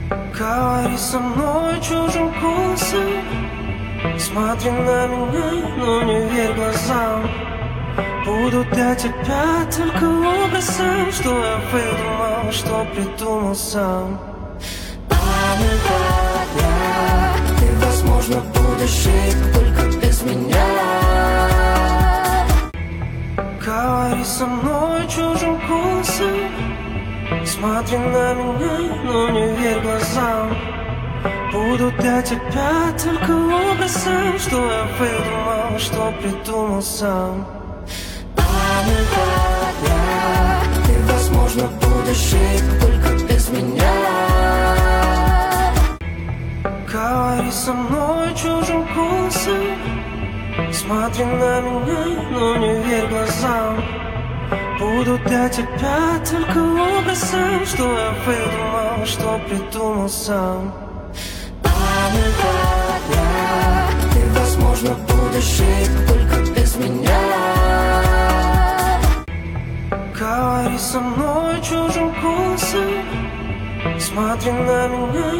Говори со мной чужим голосом, смотри на меня, но не верь глазам. Будут для тебя только образом, что я выдумал, что придумал сам. Памятая, ты, возможно, будешь жить только без меня. Говори со мной чужим голосом, смотри на меня, но не верь глазам. Будут для тебя только образом, что я выдумал, что придумал сам. Памятая, ты, возможно, будешь жить только без меня. Говори со мной чужим голосом, смотри на меня, но не верь глазам. Будут для тебя только образом, что я выдумал, что придумал сам. Памятая, ты, возможно, будешь жить только без меня. Говори со мной чужим голосом, смотри на меня.